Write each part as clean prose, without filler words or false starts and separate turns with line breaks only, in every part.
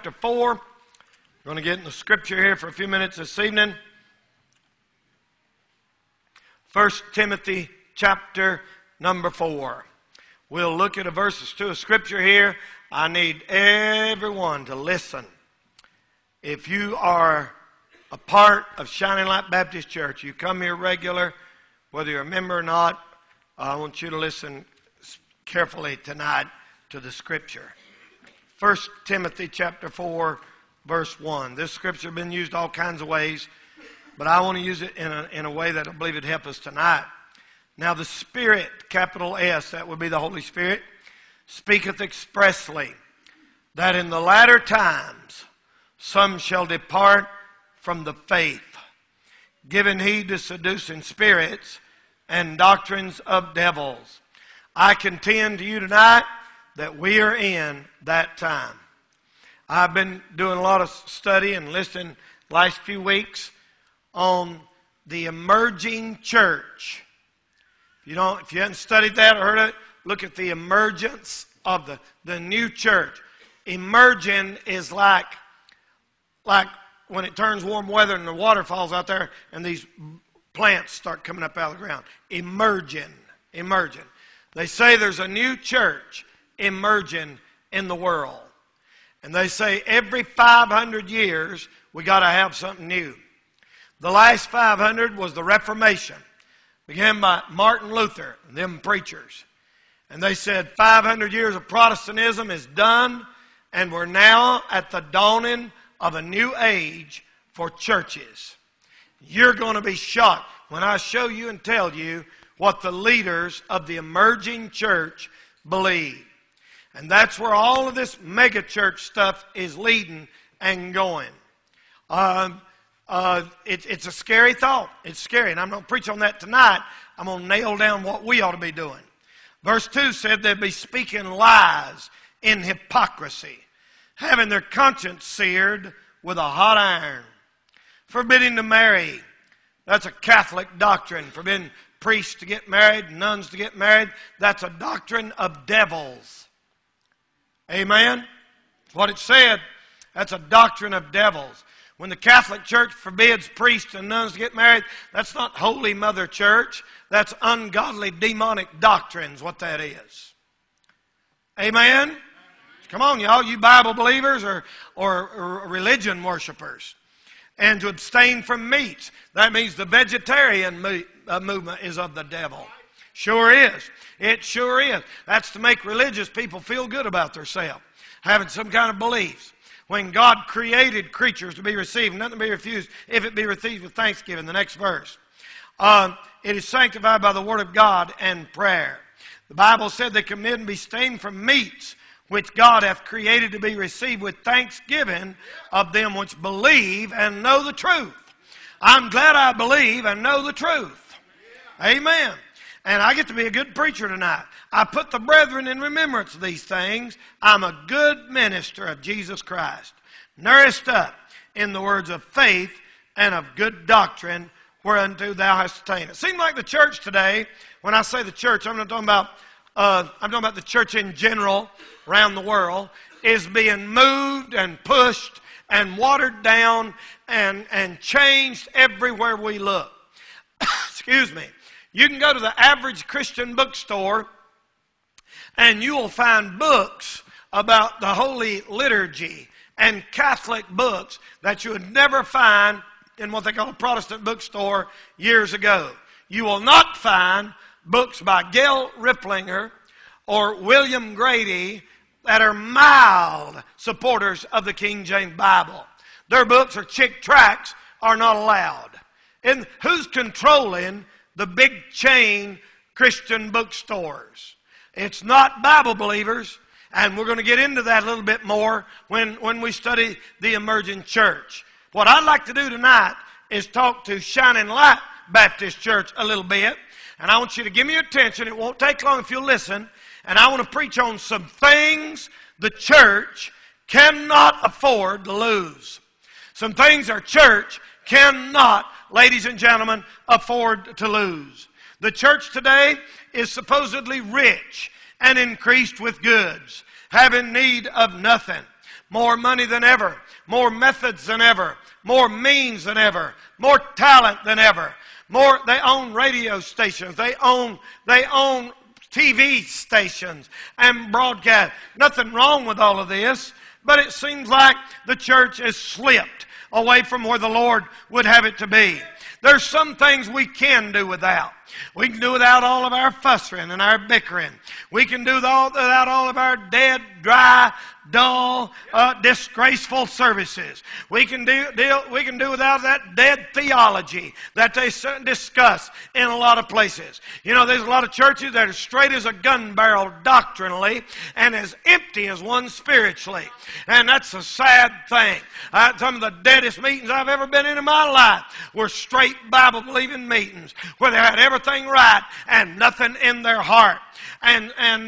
chapter 4. We're going to get in the scripture here for a few minutes this evening. 1 Timothy chapter number 4. We'll look at a verses to a scripture here. I need everyone to listen. If you are a part of Shining Light Baptist Church, you come here regular, whether you're a member or not, I want you to listen carefully tonight to the scripture. 1 Timothy chapter 4, verse 1. This scripture has been used all kinds of ways, but I want to use it in a way that I believe would help us tonight. Now the Spirit, capital S, that would be the Holy Spirit, speaketh expressly that in the latter times some shall depart from the faith, giving heed to seducing spirits and doctrines of devils. I contend to you tonight that we are in that time. I've been doing a lot of study and listening last few weeks on the emerging church. If you haven't studied that or heard it, look at the emergence of the new church. Emerging is like when it turns warm weather and the water falls out there and these plants start coming up out of the ground. Emerging. They say there's a new church emerging in the world. And they say every 500 years we got to have something new. The last 500 was the Reformation. Began by Martin Luther and them preachers. And they said 500 years of Protestantism is done, and we're now at the dawning of a new age for churches. You're going to be shocked when I show you and tell you what the leaders of the emerging church believe. And that's where all of this mega church stuff is leading and going. It's a scary thought. It's scary. And I'm going to preach on that tonight. I'm going to nail down what we ought to be doing. Verse 2 said they'd be speaking lies in hypocrisy, having their conscience seared with a hot iron, forbidding to marry. That's a Catholic doctrine. Forbidding priests to get married, nuns to get married. That's a doctrine of devils. Amen? That's what it said. That's a doctrine of devils. When the Catholic Church forbids priests and nuns to get married, that's not Holy Mother Church. That's ungodly, demonic doctrines, what that is. Amen? Come on, y'all, you Bible believers or religion worshipers. And to abstain from meats. That means the vegetarian movement is of the devil. Sure is. It sure is. That's to make religious people feel good about themselves, having some kind of beliefs. When God created creatures to be received, nothing to be refused, if it be received with thanksgiving. The next verse. It is sanctified by the word of God and prayer. The Bible said they commit and be stained from meats, which God hath created to be received with thanksgiving of them which believe and know the truth. I'm glad I believe and know the truth. Amen. And I get to be a good preacher tonight. I put the brethren in remembrance of these things. I'm a good minister of Jesus Christ, nourished up in the words of faith and of good doctrine, whereunto thou hast attained. It seems like the church today, when I say the church, I'm not talking about the church in general around the world, is being moved and pushed and watered down and changed everywhere we look. Excuse me. You can go to the average Christian bookstore and you will find books about the Holy Liturgy and Catholic books that you would never find in what they call a Protestant bookstore years ago. You will not find books by Gail Riplinger or William Grady that are mild supporters of the King James Bible. Their books or chick tracts are not allowed. And who's controlling the big chain Christian bookstores? It's not Bible believers, and we're going to get into that a little bit more when we study the emerging church. What I'd like to do tonight is talk to Shining Light Baptist Church a little bit, and I want you to give me your attention. It won't take long if you'll listen, and I want to preach on some things the church cannot afford to lose. Some things our church cannot, ladies and gentlemen, afford to lose. The church today is supposedly rich and increased with goods, having need of nothing. more money than ever, more methods than ever, more means than ever, more talent than ever. They own radio stations. They own TV stations and broadcast. Nothing wrong with all of this, but it seems like the church has slipped away from where the Lord would have it to be. There's some things we can do without. We can do without all of our fussing and our bickering. We can do without all of our dead, dry, dull, disgraceful services. We can do without that dead theology that they discuss in a lot of places. You know, there's a lot of churches that are straight as a gun barrel doctrinally and as empty as one spiritually. And that's a sad thing. Some of the deadest meetings I've ever been in my life were straight Bible-believing meetings where they had everything right and nothing in their heart. And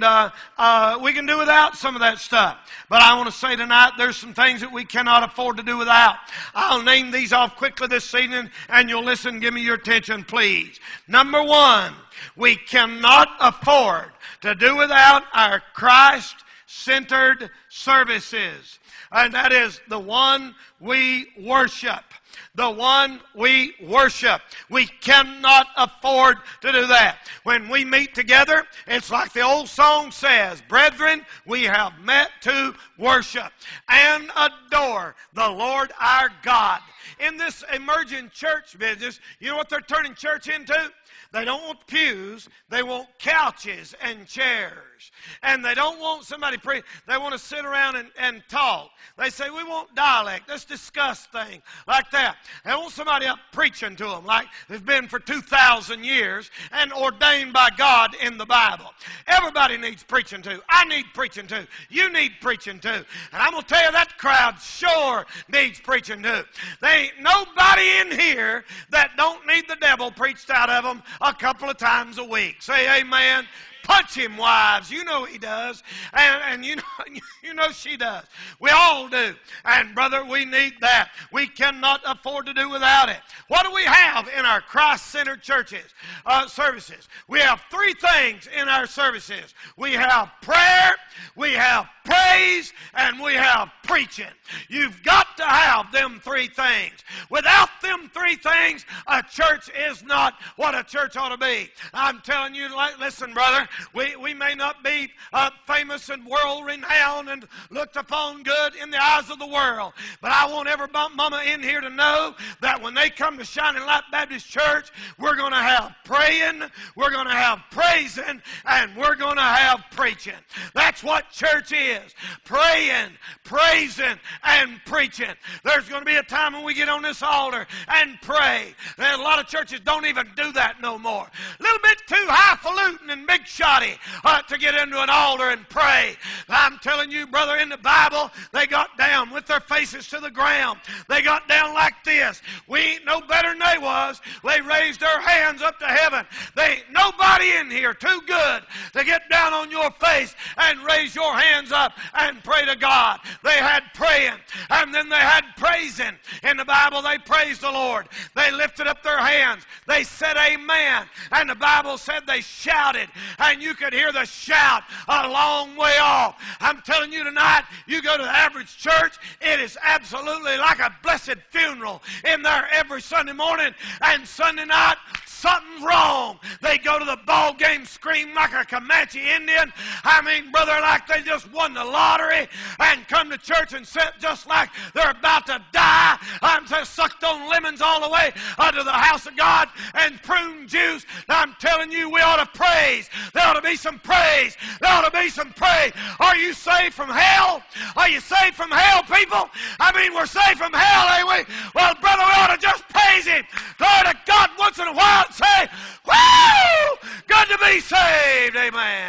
we can do without some of that stuff. But I want to say tonight, there's some things that we cannot afford to do without. I'll name these off quickly this evening, and you'll listen and give me your attention, please. Number one, we cannot afford to do without our Christ-centered services. And that is the one we worship. The one we worship. We cannot afford to do that. When we meet together, it's like the old song says, brethren, we have met to worship and adore the Lord our God. In this emerging church business, you know what they're turning church into? They don't want pews. They want couches and chairs. And they don't want somebody they want to sit around and talk. They say, we want dialect. Let's discuss things like that. They want somebody up preaching to them like it's been for 2,000 years and ordained by God in the Bible. Everybody needs preaching to. I need preaching to. You need preaching to. And I'm going to tell you, that crowd sure needs preaching to. There ain't nobody in here that don't need the devil preached out of them a couple of times a week. Say amen. Punch him, wives. You know he does. And you know she does. We all do. And brother, we need that. We cannot afford to do without it. What do we have in our Christ-centered churches, services? We have three things in our services. We have prayer, we have praise, and we have preaching. You've got to have them three things. Without them three things, a church is not what a church ought to be. I'm telling you, listen, brother, we may not be famous and world-renowned and looked upon good in the eyes of the world, but I want every mama in here to know that when they come to Shining Light Baptist Church, we're going to have praying, we're going to have praising, and we're going to have preaching. That's what church is. Praying, praising, and preaching. There's going to be a time when we get on this altar and pray. And a lot of churches don't even do that no more. A little bit too highfalutin and big shoddy to get into an altar and pray. I'm telling you, brother, in the Bible, they got down with their faces to the ground. They got down like this. We ain't no better than they was. They raised their hands up to heaven. They ain't nobody in here too good to get down on your face and raise your hands up and pray to God. They had praying, and then they had praising. In the Bible, they praised the Lord. They lifted up their hands. They said amen. And the Bible said they shouted, and you could hear the shout a long way off. I'm telling you tonight, you go to the average church, it is absolutely like a blessed funeral in there every Sunday morning, and Sunday night, something's wrong. They go to the ball game, scream like a Comanche Indian. I mean, brother, like they just won the lottery, and come to church and sit just like they're about to die. I'm just sucked on lemons all the way to the house of God and prune juice. Now, I'm telling you, we ought to praise. There ought to be some praise. There ought to be some praise. Are you saved from hell? Are you saved from hell, people? I mean, we're saved from hell, ain't we? Well, brother, we ought to just praise Him. Glory to God once in a while. Say, woo! Good to be saved. Amen.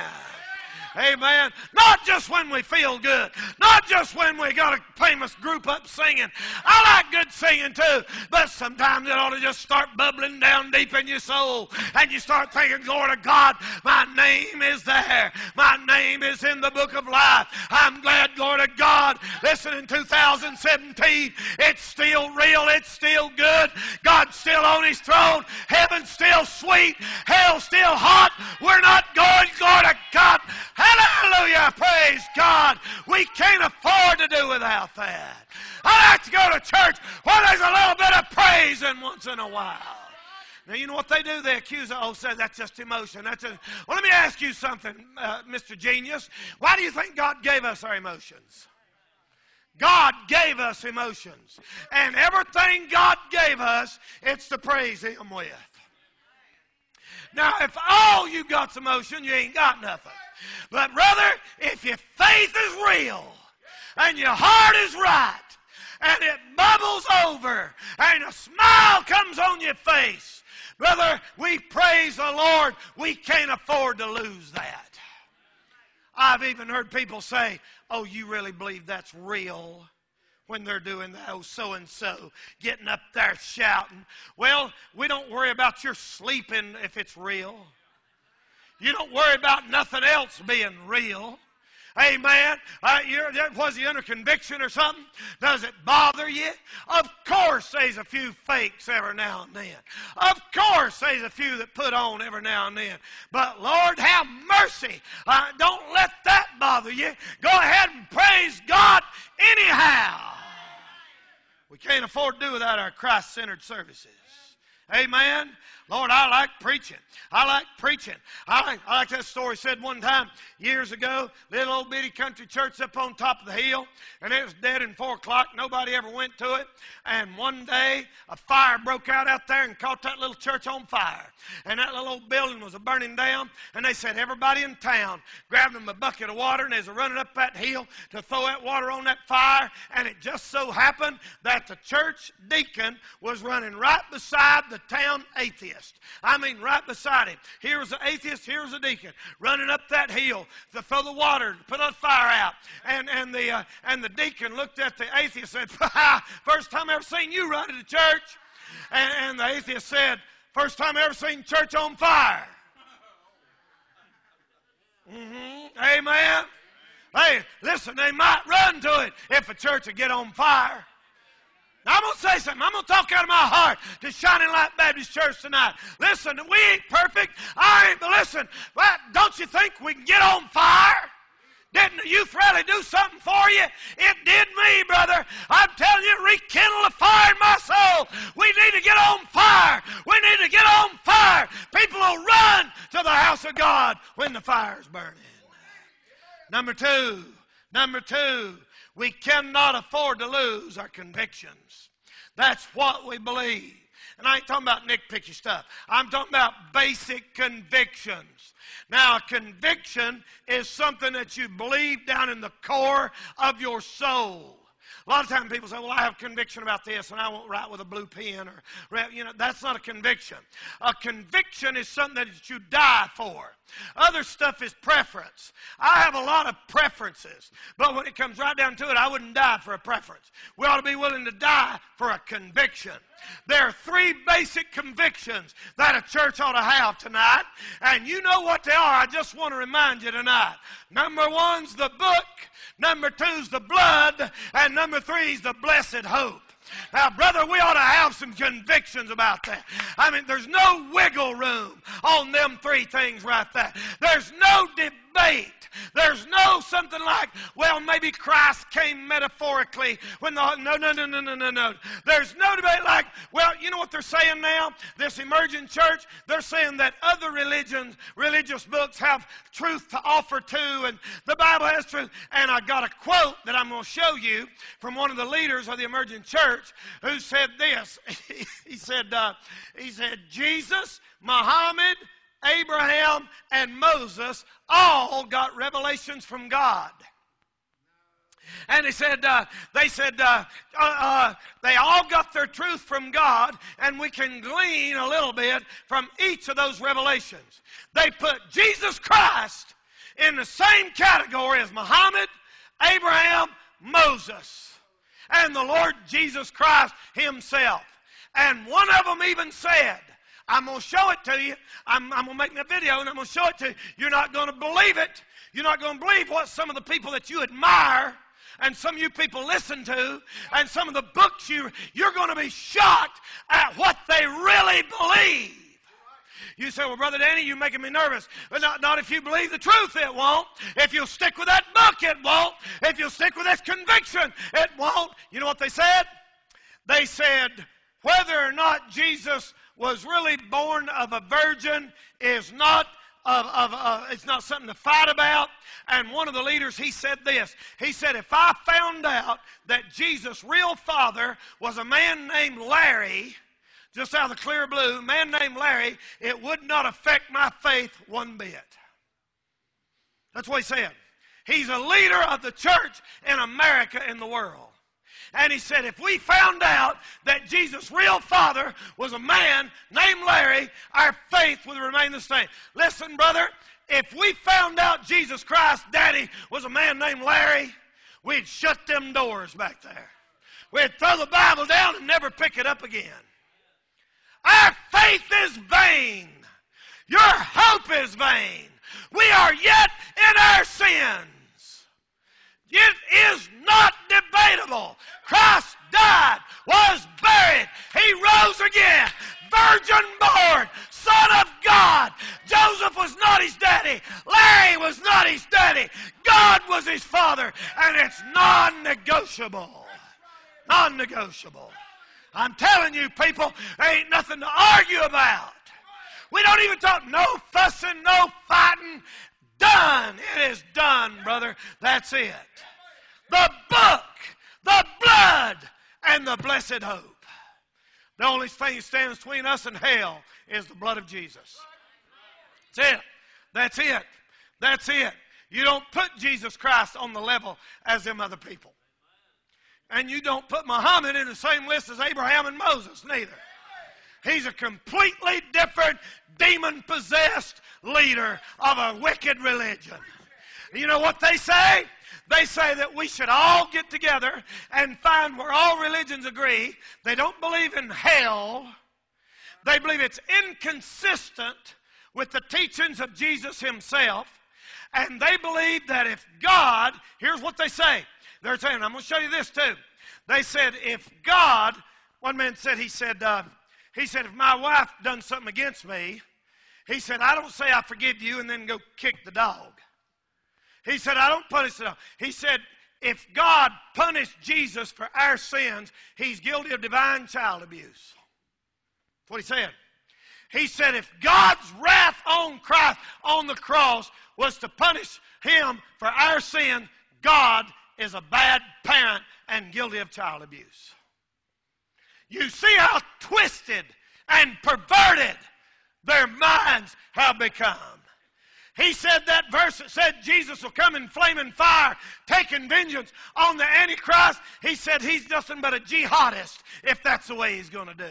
Amen. Not just when we feel good. Not just when we got a famous group up singing. I like good singing too. But sometimes it ought to just start bubbling down deep in your soul. And you start thinking, glory to God, my name is there. My name is in the book of life. I'm glad, glory to God. Listen, in 2017, it's still real. It's still good. God's still on His throne. Heaven's still sweet. Hell's still hot. We're not going, glory to God. Hallelujah. Praise God. We can't afford to do without that. I like to go to church where there's a little bit of praising once in a while. Now, you know what they do? They accuse, say that's just emotion. Well, let me ask you something, Mr. Genius. Why do you think God gave us our emotions? God gave us emotions. And everything God gave us, it's to praise Him with. Now, if all you got's emotion, you ain't got nothing. But, brother, if your faith is real and your heart is right and it bubbles over and a smile comes on your face, brother, we praise the Lord. We can't afford to lose that. I've even heard people say, oh, you really believe that's real? When they're doing that, oh, so-and-so, getting up there shouting. Well, we don't worry about your sleeping if it's real. You don't worry about nothing else being real. Amen. Was he under conviction or something? Does it bother you? Of course there's a few fakes every now and then. Of course there's a few that put on every now and then. But Lord, have mercy. Don't let that bother you. Go ahead and praise God anyhow. We can't afford to do without our Christ-centered services. Amen. Lord, I like preaching. I like preaching. I like that story said one time years ago, little old bitty country church up on top of the hill, and it was dead in 4 o'clock. Nobody ever went to it. And one day, a fire broke out there and caught that little church on fire. And that little old building was burning down, and they said everybody in town grabbed them a bucket of water, and they was running up that hill to throw that water on that fire, and it just so happened that the church deacon was running right beside the town atheist. I mean, right beside him. Here was the atheist, here was the deacon, running up that hill to throw the water, to put the fire out. And the deacon looked at the atheist and said, first time I ever seen you run to the church. And the atheist said, first time I ever seen church on fire. Amen. Hey, listen, they might run to it if a church would get on fire. I'm going to say something. I'm going to talk out of my heart to Shining Light Baptist Church tonight. Listen, we ain't perfect. But listen, don't you think we can get on fire? Didn't the youth rally do something for you? It did me, brother. I'm telling you, rekindle the fire in my soul. We need to get on fire. We need to get on fire. People will run to the house of God when the fire's burning. Number two, we cannot afford to lose our convictions. That's what we believe. And I ain't talking about nitpicky stuff. I'm talking about basic convictions. Now, a conviction is something that you believe down in the core of your soul. A lot of times people say, well, I have conviction about this and I won't write with a blue pen. That's not a conviction. A conviction is something that you die for. Other stuff is preference. I have a lot of preferences, but when it comes right down to it, I wouldn't die for a preference. We ought to be willing to die for a conviction. There are 3 basic convictions that a church ought to have tonight, and you know what they are. I just want to remind you tonight. Number 1's the book, number 2's the blood, and number 3's the blessed hope. Now, brother, we ought to have some convictions about that. I mean, there's no wiggle room on them 3 things right there. There's no debate. There's no something like, well, maybe Christ came metaphorically when no. There's no debate like, well, you know what they're saying now? This emerging church, they're saying that other religious books have truth to offer too, and the Bible has truth. And I got a quote that I'm going to show you from one of the leaders of the emerging church who said this. He said, Jesus, Muhammad, Abraham, and Moses all got revelations from God. And they all got their truth from God, and we can glean a little bit from each of those revelations. They put Jesus Christ in the same category as Muhammad, Abraham, Moses, and the Lord Jesus Christ himself. And one of them even said, I'm going to show it to you. I'm going to make a video and I'm going to show it to you. You're not going to believe it. You're not going to believe what some of the people that you admire and some of you people listen to and some of the books you're going to be shocked at what they really believe. You say, well, Brother Danny, you're making me nervous. But not if you believe the truth, it won't. If you'll stick with that book, it won't. If you'll stick with this conviction, it won't. You know what they said? They said, whether or not Jesus was really born of a virgin is not it's not something to fight about. And one of the leaders, he said this. He said, if I found out that Jesus' real father was a man named Larry, just out of the clear blue, a man named Larry, it would not affect my faith one bit. That's what he said. He's a leader of the church in America and the world. And he said, if we found out that Jesus' real father was a man named Larry, our faith would remain the same. Listen, brother, if we found out Jesus Christ's daddy was a man named Larry, we'd shut them doors back there. We'd throw the Bible down and never pick it up again. Our faith is vain. Your hope is vain. We are yet in our sins. It is not debatable. Christ died, was buried. He rose again. Virgin born, Son of God. Joseph was not his daddy. Larry was not his daddy. God was his father. And it's non-negotiable. Non-negotiable. I'm telling you, people, there ain't nothing to argue about. We don't even talk no fussing, no fighting. Done. It is done, brother. That's it. The book, the blood, and the blessed hope. The only thing that stands between us and hell is the blood of Jesus. That's it. That's it. That's it. You don't put Jesus Christ on the level as them other people. And you don't put Muhammad in the same list as Abraham and Moses, neither. He's a completely different, demon-possessed leader of a wicked religion. You know what they say? They say that we should all get together and find where all religions agree. They don't believe in hell. They believe it's inconsistent with the teachings of Jesus himself. And they believe that if God, here's what they say. They're saying, I'm going to show you this too. They said, if God, one man said, he said, if my wife done something against me, he said, I don't say I forgive you and then go kick the dog. He said, I don't punish the dog. He said, if God punished Jesus for our sins, he's guilty of divine child abuse. That's what he said. He said, if God's wrath on Christ on the cross was to punish him for our sin, God is a bad parent and guilty of child abuse. You see how twisted and perverted their minds have become. He said that verse that said Jesus will come in flaming fire, taking vengeance on the Antichrist. He said he's nothing but a jihadist if that's the way he's going to do.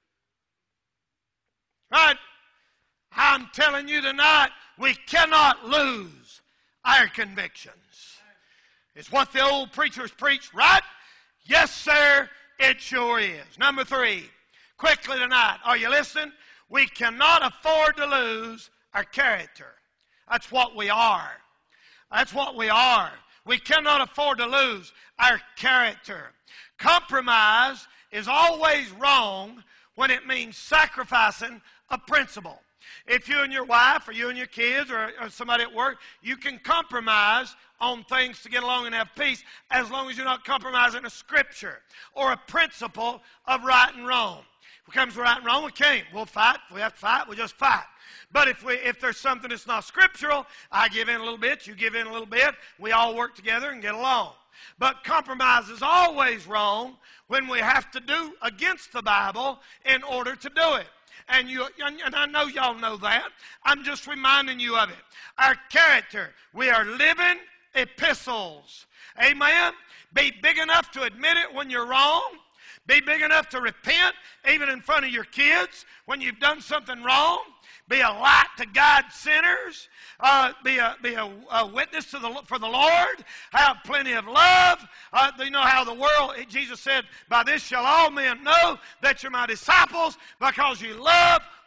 Right? I'm telling you tonight, we cannot lose our convictions. It's what the old preachers preach, right? Yes, sir, it sure is. Number 3, quickly tonight, are you listening? We cannot afford to lose our character. That's what we are. That's what we are. We cannot afford to lose our character. Compromise is always wrong when it means sacrificing a principle. If you and your wife or you and your kids or somebody at work, you can compromise on things to get along and have peace as long as you're not compromising a scripture or a principle of right and wrong. If it comes to right and wrong, we can't. We'll fight. If we have to fight, we'll just fight. But if there's something that's not scriptural, I give in a little bit, you give in a little bit, we all work together and get along. But compromise is always wrong when we have to do against the Bible in order to do it. And I know y'all know that. I'm just reminding you of it. Our character, we are living epistles. Amen? Be big enough to admit it when you're wrong. Be big enough to repent, even in front of your kids, when you've done something wrong. Be a light to guide sinners. Be a witness for the Lord. Have plenty of love. You know how the world, Jesus said, by this shall all men know that you're my disciples, because you love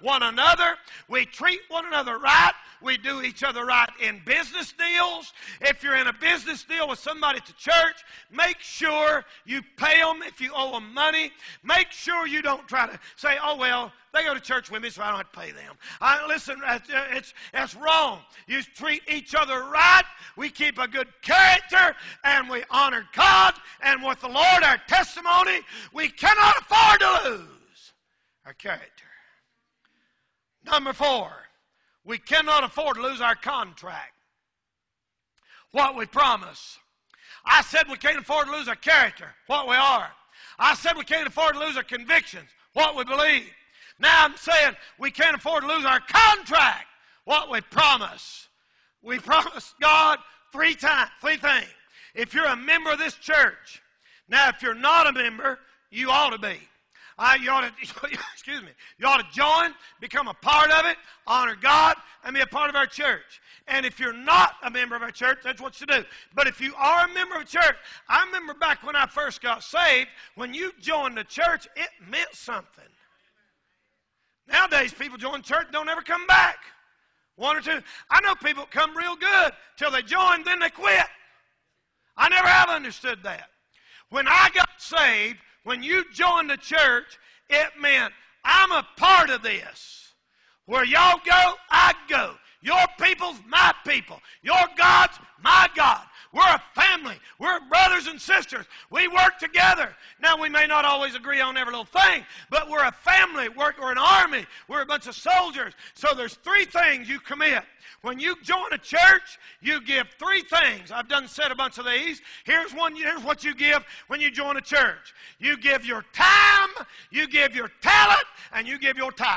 one another. We treat one another right. We do each other right in business deals. If you're in a business deal with somebody at the church, make sure you pay them if you owe them money. Make sure you don't try to say, oh, well, they go to church with me, so I don't have to pay them. Listen, that's wrong. You treat each other right. We keep a good character, and we honor God. And with the Lord, our testimony, we cannot afford to lose our character. Number 4, we cannot afford to lose our contract. What we promise. I said we can't afford to lose our character, what we are. I said we can't afford to lose our convictions, what we believe. Now I'm saying we can't afford to lose our contract, what we promise. We promise God 3 things. If you're a member of this church, now if you're not a member, you ought to be. You ought to join, become a part of it, honor God, and be a part of our church. And if you're not a member of our church, that's what you do. But if you are a member of a church, I remember back when I first got saved, when you joined the church, it meant something. Nowadays, people join church and don't ever come back. 1 or 2. I know people come real good till they join, then they quit. I never have understood that. When I got saved, when you joined the church, it meant I'm a part of this. Where y'all go, I go. Your people's my people. Your God's my God. We're a family. We're brothers and sisters. We work together. Now, we may not always agree on every little thing, but we're a family. We're an army. We're a bunch of soldiers. So there's 3 things you commit. When you join a church, you give 3 things. I've said a bunch of these. Here's what you give when you join a church. You give your time, you give your talent, and you give your tithe.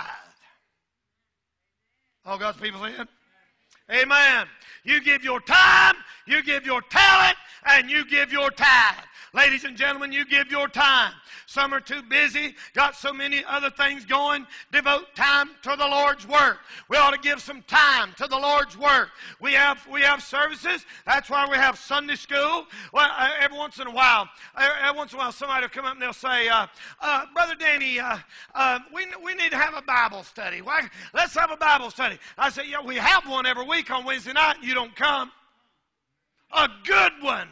All God's people said? Amen. You give your time, you give your talent, and you give your tithe. Ladies and gentlemen, you give your time. Some are too busy, got so many other things going. Devote time to the Lord's work. We ought to give some time to the Lord's work. We have services. That's why we have Sunday school. Well, every once in a while, somebody will come up and they'll say, Brother Danny, we need to have a Bible study. Why? Let's have a Bible study. I say, yeah, we have one every week on Wednesday night, and you don't come. A good one.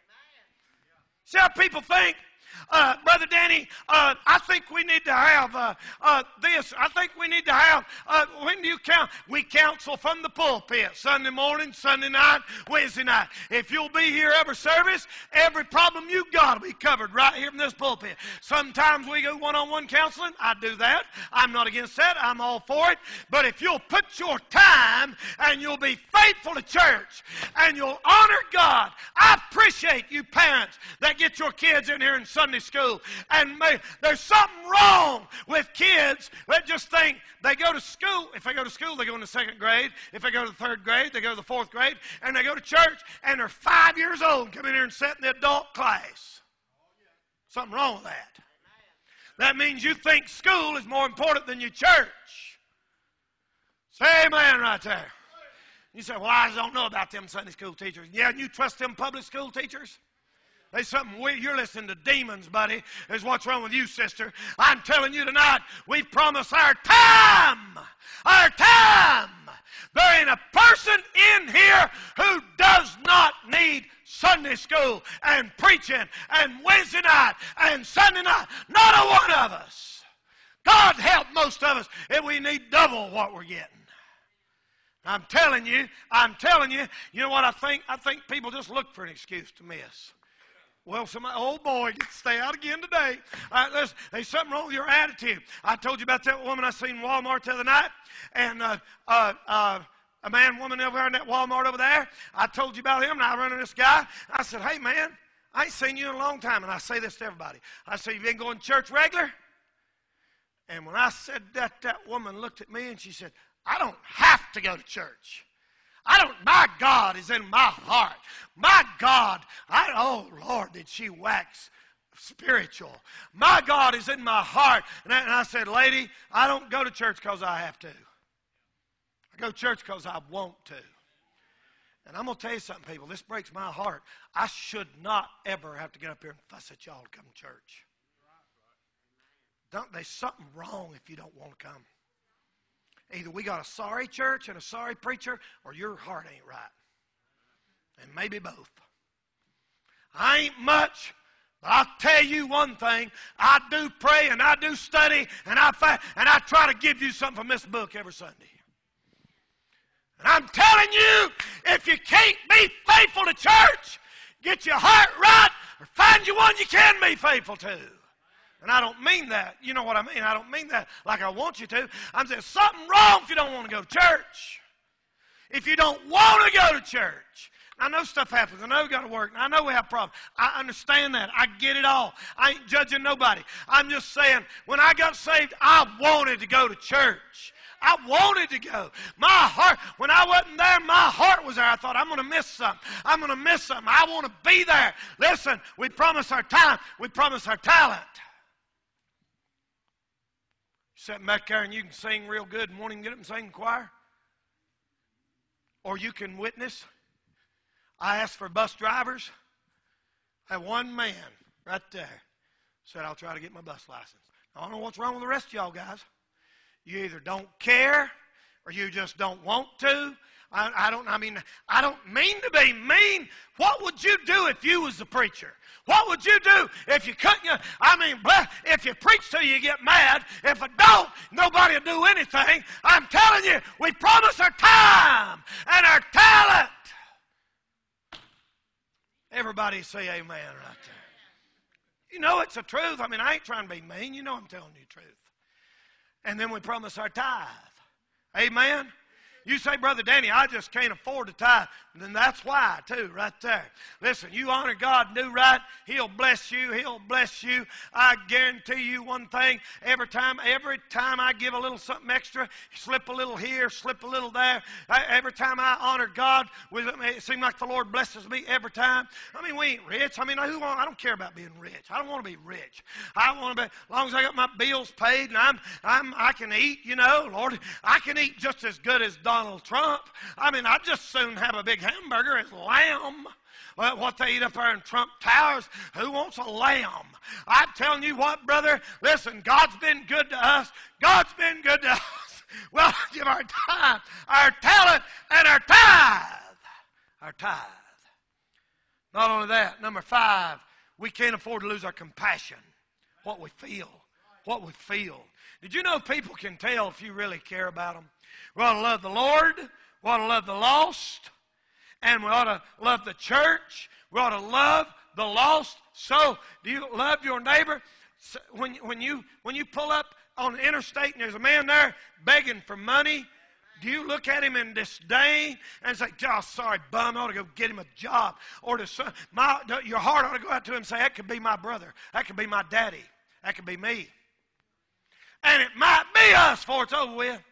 See how people think? Brother Danny, I think we need to have this. I think we need to have, when do you count? We counsel from the pulpit, Sunday morning, Sunday night, Wednesday night. If you'll be here every service, every problem you got will be covered right here from this pulpit. Sometimes we go one-on-one counseling. I do that. I'm not against that. I'm all for it. But if you'll put your time and you'll be faithful to church and you'll honor God, I appreciate you parents that get your kids in here in Sunday school. And there's something wrong with kids that just think they go to school. If they go to school, they go in the 2nd grade. If they go to the 3rd grade, they go to the 4th grade. And they go to church, and they're 5 years old and come in here and sit in the adult class. Something wrong with that. That means you think school is more important than your church. Say amen right there. You say, well, I don't know about them Sunday school teachers. Yeah, and you trust them public school teachers? There's something weird. You're listening to demons, buddy, is what's wrong with you, sister. I'm telling you tonight, we promise our time. Our time. There ain't a person in here who does not need Sunday school and preaching and Wednesday night and Sunday night. Not a one of us. God help most of us if we need double what we're getting. I'm telling you, you know what I think? I think people just look for an excuse to miss. Well, somebody, oh boy, get to stay out again today. There's something wrong with your attitude. I told you about that woman I seen in Walmart the other night, and a woman over there in that Walmart over there. I told you about him, and I run into this guy. I said, hey man, I ain't seen you in a long time, and I say this to everybody. I said, you been going to church regular? And when I said that, that woman looked at me and she said, I don't have to go to church. My God is in my heart. My God, oh Lord, did she wax spiritual. My God is in my heart. And I said, lady, I don't go to church because I have to. I go to church because I want to. And I'm going to tell you something, people. This breaks my heart. I should not ever have to get up here and fuss at y'all to come to church. There's something wrong if you don't want to come. Either we got a sorry church and a sorry preacher, or your heart ain't right. And maybe both. I ain't much, but I'll tell you one thing. I do pray and I do study and I fight, and I try to give you something from this book every Sunday. And I'm telling you, if you can't be faithful to church, get your heart right, or find you one you can be faithful to. And I don't mean that. You know what I mean? I don't mean that like I want you to. I'm saying something wrong if you don't want to go to church. If you don't want to go to church. I know stuff happens. I know we got to work. I know we have problems. I understand that. I get it all. I ain't judging nobody. I'm just saying, when I got saved, I wanted to go to church. I wanted to go. My heart, when I wasn't there, my heart was there. I thought, I'm going to miss something. I'm going to miss something. I want to be there. Listen, we promise our time. We promise our talent. Sitting back there and you can sing real good and won't even get up and sing in the choir. Or you can witness. I asked for bus drivers. I had one man right there said, I'll try to get my bus license. I don't know what's wrong with the rest of y'all guys. You either don't care or you just don't want to. I don't mean to be mean. What would you do if you was the preacher? What would you do if you couldn't? If you preach till you get mad. If I don't, nobody will do anything. I'm telling you, we promise our time and our talent. Everybody say amen right there. You know it's the truth. I mean, I ain't trying to be mean. You know I'm telling you the truth. And then we promise our tithe. Amen? You say, Brother Danny, I just can't afford to tithe. Then that's why, too, right there. Listen, you honor God and do right, He'll bless you. He'll bless you. I guarantee you one thing. Every time I give a little something extra, slip a little here, slip a little there. Every time I honor God, it seems like the Lord blesses me every time. I mean, we ain't rich. I mean, I don't care about being rich. I don't want to be rich. I want to be, as long as I got my bills paid and I can eat, you know, Lord, I can eat just as good as Donald Trump. I mean, I'd just soon have a big hamburger as lamb. Well, what they eat up there in Trump Towers, who wants a lamb? I'm telling you what, brother, listen, God's been good to us. God's been good to us. Well, give our time, our talent, and our tithe. Our tithe. Not only that, number 5, we can't afford to lose our compassion. What we feel. What we feel. Did you know people can tell if you really care about them? We ought to love the Lord. We ought to love the lost. And we ought to love the church. We ought to love the lost. So, do you love your neighbor? When you pull up on the interstate and there's a man there begging for money, do you look at him in disdain and say, oh, sorry, bum, I ought to go get him a job? Or your heart ought to go out to him and say, that could be my brother. That could be my daddy. That could be me. And it might be us before it's over with.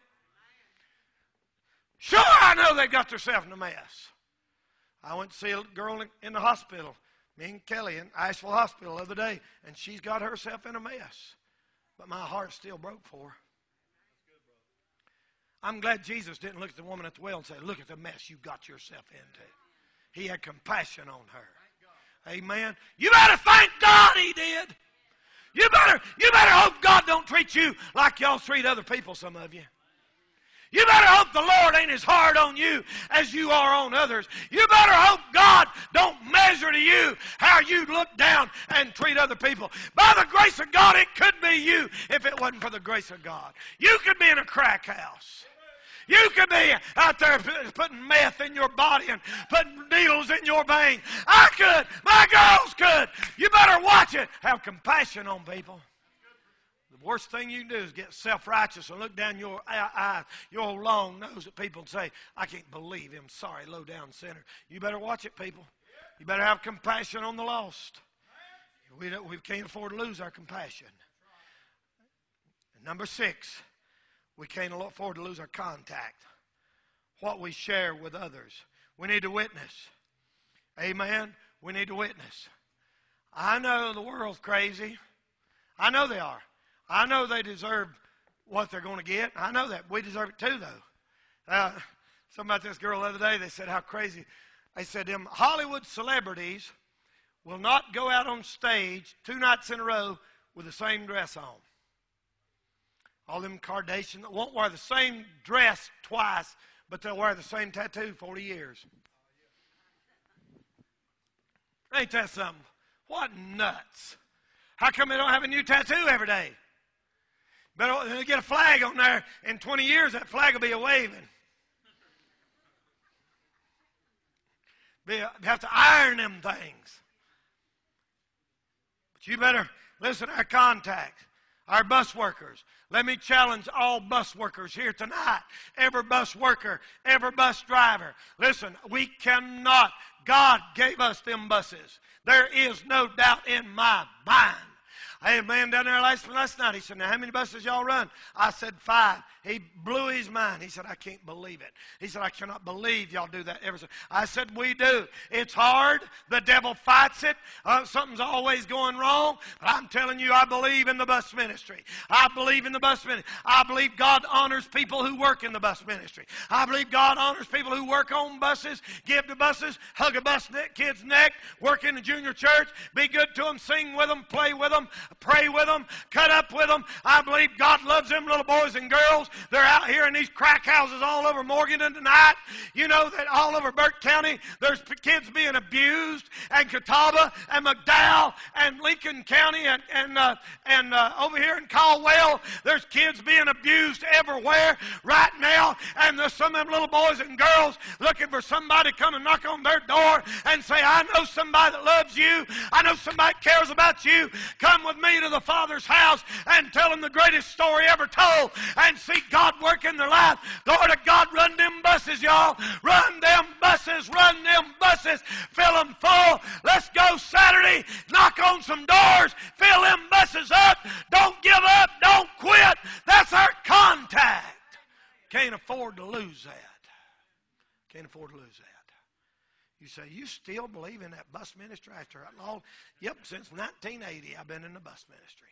Sure, I know they got themselves in a mess. I went to see a girl in the hospital, me and Kelly in Asheville Hospital the other day, and she's got herself in a mess. But my heart still broke for her. I'm glad Jesus didn't look at the woman at the well and say, look at the mess you got yourself into. He had compassion on her. Amen. You better thank God He did. You better hope God don't treat you like y'all treat other people, some of you. You better hope the Lord ain't as hard on you as you are on others. You better hope God don't measure to you how you look down and treat other people. By the grace of God, it could be you if it wasn't for the grace of God. You could be in a crack house. You could be out there putting meth in your body and putting needles in your veins. I could. My girls could. You better watch it. Have compassion on people. The worst thing you can do is get self-righteous and look down your eyes, your long nose at people and say, I can't believe him. Sorry, low-down sinner. You better watch it, people. You better have compassion on the lost. We can't afford to lose our compassion. And number 6, we can't afford to lose our contact. What we share with others. We need to witness. Amen? We need to witness. I know the world's crazy. I know they are. I know they deserve what they're going to get. I know that. We deserve it too, though. Something about this girl the other day, they said how crazy. They said them Hollywood celebrities will not go out on stage 2 nights in a row with the same dress on. All them Kardashians that won't wear the same dress twice, but they'll wear the same tattoo 40 years. Ain't that something? What nuts. How come they don't have a new tattoo every day? But they get a flag on there. In 20 years, that flag will be a waving. You have to iron them things. But you better listen to our contacts, our bus workers. Let me challenge all bus workers here tonight. Every bus worker, every bus driver. Listen, we cannot. God gave us them buses. There is no doubt in my mind. I had a man down there last night. He said, now how many buses y'all run? I said 5. He blew his mind. He said, I can't believe it. He said, I cannot believe y'all do that. I said, we do. It's hard. The devil fights it. Something's always going wrong. But I'm telling you, I believe in the bus ministry. I believe in the bus ministry. I believe God honors people who work in the bus ministry. I believe God honors people who work on buses, give to buses, hug a kid's neck, work in the junior church, be good to them, sing with them, play with them, pray with them, cut up with them. I believe God loves them little boys and girls. They're out here in these crack houses all over Morganton tonight. You know that all over Burke County there's kids being abused, and Catawba and McDowell and Lincoln County and over here in Caldwell there's kids being abused everywhere right now. And there's some of them little boys and girls looking for somebody to come and knock on their door and say, I know somebody that loves you. I know somebody that cares about you. Come with me to the Father's house and tell them the greatest story ever told and see God work in their life. Glory to God, run them buses, y'all. Run them buses, run them buses. Fill them full. Let's go Saturday. Knock on some doors. Fill them buses up. Don't give up. Don't quit. That's our contact. Can't afford to lose that. Can't afford to lose that. You say, you still believe in that bus ministry after that long? Yep, since 1980 I've been in the bus ministry.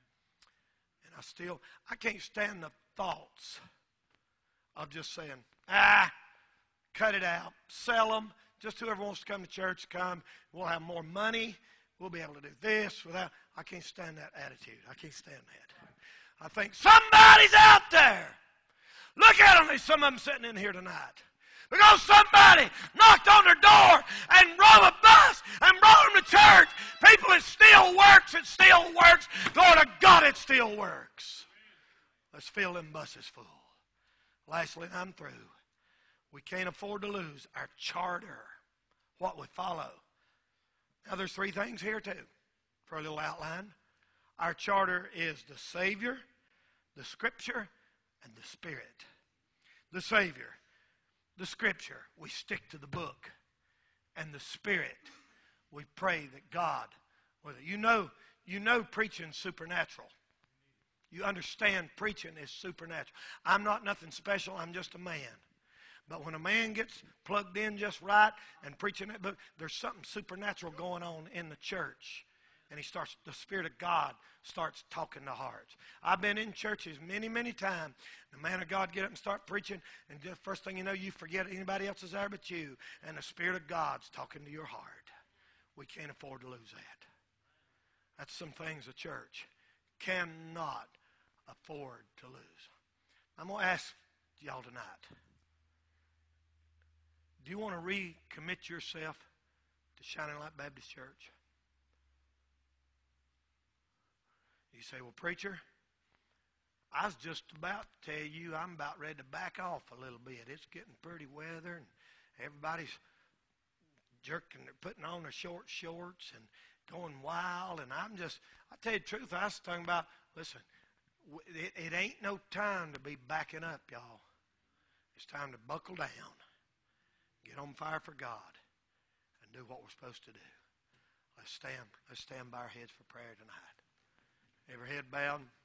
And I can't stand the thoughts of just saying, cut it out, sell them. Just whoever wants to come to church, come. We'll have more money. We'll be able to do this without. I can't stand that attitude. I can't stand that. I think somebody's out there. Look at them. There's some of them sitting in here tonight. Because somebody knocked on their door and drove a bus and brought them to church. People, it still works. It still works. Glory to God, it still works. Let's fill them buses full. Lastly, and I'm through. We can't afford to lose our charter, what we follow. Now, there's 3 things here, too, for a little outline. Our charter is the Savior, the Scripture, and the Spirit. The Savior. The Scripture, we stick to the book. And the Spirit, we pray that God, you know preaching's supernatural. You understand preaching is supernatural. I'm not nothing special, I'm just a man. But when a man gets plugged in just right and preaching that book, there's something supernatural going on in the church. And the Spirit of God starts talking to hearts. I've been in churches many, many times. The man of God get up and start preaching, and the first thing you know, you forget anybody else is there but you. And the Spirit of God's talking to your heart. We can't afford to lose that. That's some things the church cannot afford to lose. I'm going to ask y'all tonight. Do you want to recommit yourself to Shining Light Baptist Church? You say, well, preacher, I was just about to tell you I'm about ready to back off a little bit. It's getting pretty weather, and everybody's jerking, they're putting on their short shorts and going wild. And I tell you the truth, I was talking about, listen, it ain't no time to be backing up, y'all. It's time to buckle down, get on fire for God, and do what we're supposed to do. Let's stand by our heads for prayer tonight. Every head bowed.